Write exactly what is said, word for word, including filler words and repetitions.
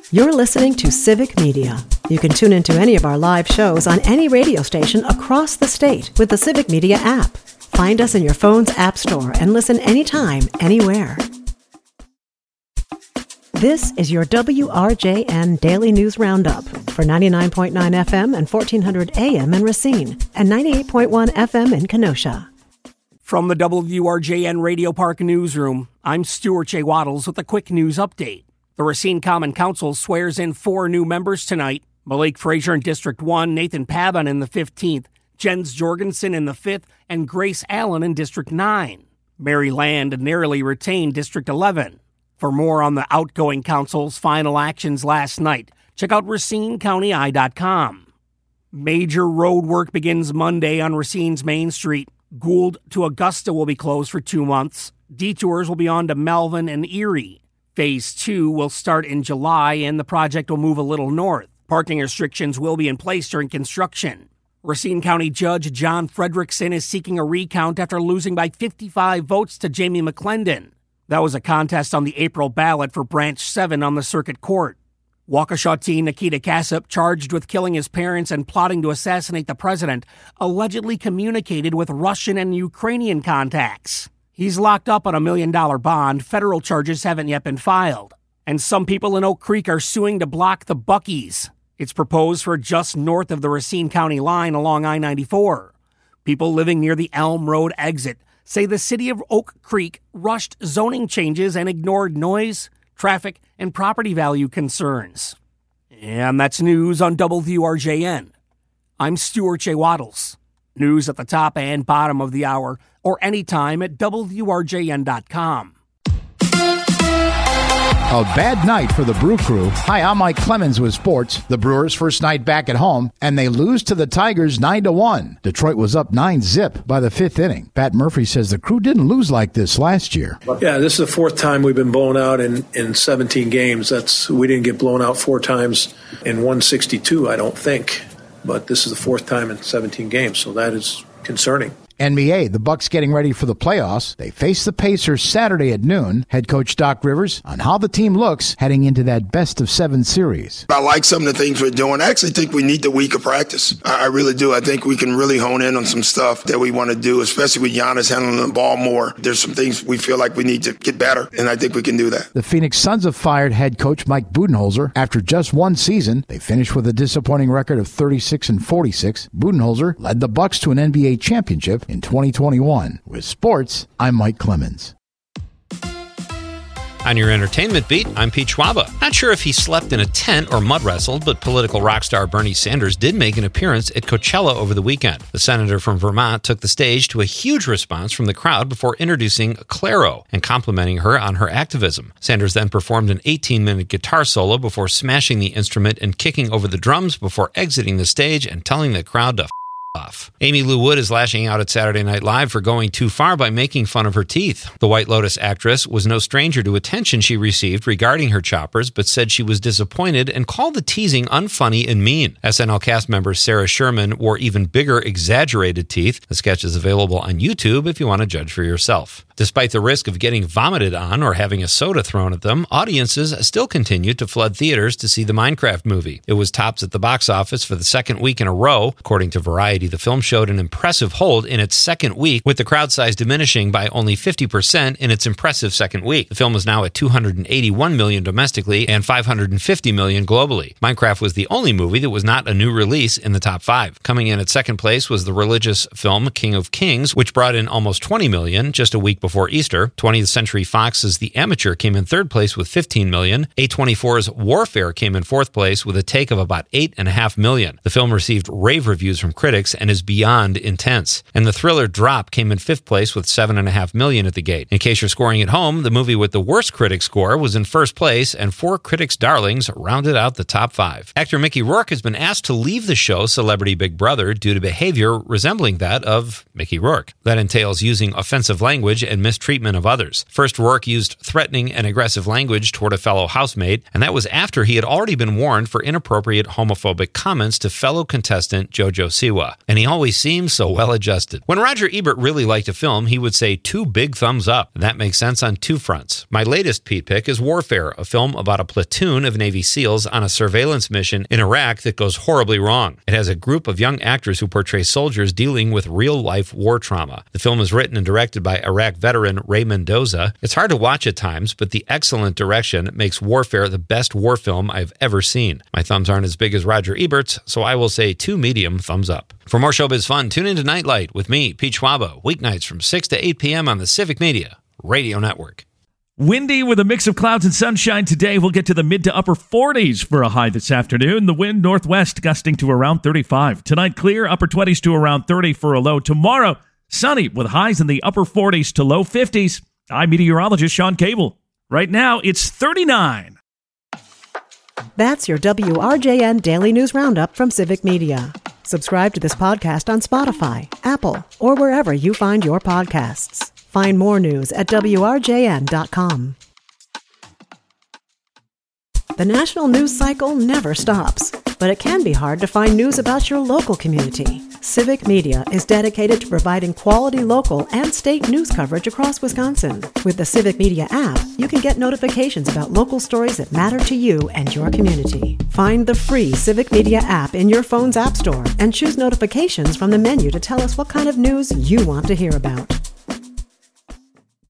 You're listening to Civic Media. You can tune into any of our live shows on any radio station across the state with the Civic Media app. Find us in your phone's app store and listen anytime, anywhere. This is your W R J N Daily News Roundup for ninety-nine point nine F M and fourteen hundred A M in Racine and ninety-eight point one F M in Kenosha. From the W R J N Radio Park Newsroom, I'm Stuart J. Waddles with a quick news update. The Racine Common Council swears in four new members tonight. Malik Frazier in District one, Nathan Pavin in the fifteenth, Jens Jorgensen in the fifth, and Grace Allen in District nine. Mary Land narrowly retained District eleven. For more on the outgoing council's final actions last night, check out Racine County Eye dot com. Major road work begins Monday on Racine's Main Street. Gould to Augusta will be closed for two months. Detours will be on to Melvin and Erie. Phase two will start in July, and the project will move a little north. Parking restrictions will be in place during construction. Racine County Judge John Fredrickson is seeking a recount after losing by fifty-five votes to Jamie McClendon. That was a contest on the April ballot for Branch seven on the Circuit Court. Waukesha teen Nikita Kassup, charged with killing his parents and plotting to assassinate the president, allegedly communicated with Russian and Ukrainian contacts. He's locked up on a million-dollar bond. Federal charges haven't yet been filed. And some people in Oak Creek are suing to block the Buc-ee's. It's proposed for just north of the Racine County line along I ninety-four. People living near the Elm Road exit say the city of Oak Creek rushed zoning changes and ignored noise, traffic, and property value concerns. And that's news on W R J N. I'm Stuart J. Waddles. News at the top and bottom of the hour, or anytime at W R J N dot com. A bad night for the Brew Crew. Hi, I'm Mike Clemens with sports. The Brewers' first night back at home, and they lose to the Tigers nine to one. Detroit was up nine zip by the fifth inning. Pat Murphy says the Crew didn't lose like this last year. Yeah, this is the fourth time we've been blown out in, in seventeen games. That's we didn't get blown out four times in one sixty-two, I don't think. But this is the fourth time in seventeen games, so that is concerning. N B A, the Bucks getting ready for the playoffs. They face the Pacers Saturday at noon. Head coach Doc Rivers on how the team looks heading into that best of seven series. I like some of the things we're doing. I actually think we need the week of practice. I really do. I think we can really hone in on some stuff that we want to do, especially with Giannis handling the ball more. There's some things we feel like we need to get better, and I think we can do that. The Phoenix Suns have fired head coach Mike Budenholzer after just one season. They finished with a disappointing record of thirty-six and forty-six. Budenholzer led the Bucks to an N B A championship in twenty twenty-one. With sports, I'm Mike Clemens. On your entertainment beat, I'm Pete Schwaba. Not sure if he slept in a tent or mud wrestled, but political rock star Bernie Sanders did make an appearance at Coachella over the weekend. The senator from Vermont took the stage to a huge response from the crowd before introducing Clairo and complimenting her on her activism. Sanders then performed an eighteen-minute guitar solo before smashing the instrument and kicking over the drums before exiting the stage and telling the crowd to off. Amy Lou Wood is lashing out at Saturday Night Live for going too far by making fun of her teeth. The White Lotus actress was no stranger to attention she received regarding her choppers, but said she was disappointed and called the teasing unfunny and mean. S N L cast member Sarah Sherman wore even bigger, exaggerated teeth. The sketch is available on YouTube if you want to judge for yourself. Despite the risk of getting vomited on or having a soda thrown at them, audiences still continue to flood theaters to see the Minecraft movie. It was tops at the box office for the second week in a row. According to Variety, the film showed an impressive hold in its second week, with the crowd size diminishing by only fifty percent in its impressive second week. The film is now at two hundred eighty-one million dollars domestically and five hundred fifty million dollars globally. Minecraft was the only movie that was not a new release in the top five. Coming in at second place was the religious film King of Kings, which brought in almost twenty million dollars just a week before Easter. twentieth Century Fox's The Amateur came in third place with fifteen million dollars. A twenty-four's Warfare came in fourth place with a take of about eight point five million dollars. The film received rave reviews from critics and is beyond intense. And the thriller Drop came in fifth place with seven point five million dollars at the gate. In case you're scoring at home, the movie with the worst critic score was in first place, and four critics' darlings rounded out the top five. Actor Mickey Rourke has been asked to leave the show Celebrity Big Brother due to behavior resembling that of Mickey Rourke. That entails using offensive language and mistreatment of others. First, Rourke used threatening and aggressive language toward a fellow housemate, and that was after he had already been warned for inappropriate homophobic comments to fellow contestant JoJo Siwa. And he always seems so well-adjusted. When Roger Ebert really liked a film, he would say two big thumbs up. That makes sense on two fronts. My latest Pete pick is Warfare, a film about a platoon of Navy SEALs on a surveillance mission in Iraq that goes horribly wrong. It has a group of young actors who portray soldiers dealing with real-life war trauma. The film is written and directed by Iraq veteran Ray Mendoza. It's hard to watch at times, but the excellent direction makes Warfare the best war film I've ever seen. My thumbs aren't as big as Roger Ebert's, so I will say two medium thumbs up. For more showbiz fun, tune into Nightlight with me, Pete Schwaba, weeknights from six to eight p.m. on the Civic Media Radio Network. Windy with a mix of clouds and sunshine today. We'll get to the mid to upper forties for a high this afternoon. The wind northwest gusting to around thirty-five. Tonight, clear, upper twenties to around thirty for a low. Tomorrow, sunny with highs in the upper forties to low fifties. I'm meteorologist Sean Cable. Right now, it's thirty-nine. That's your W R J N Daily News Roundup from Civic Media. Subscribe to this podcast on Spotify, Apple, or wherever you find your podcasts. Find more news at W R J N dot com. The national news cycle never stops, but it can be hard to find news about your local community. Civic Media is dedicated to providing quality local and state news coverage across Wisconsin. With the Civic Media app, you can get notifications about local stories that matter to you and your community. Find the free Civic Media app in your phone's app store and choose notifications from the menu to tell us what kind of news you want to hear about.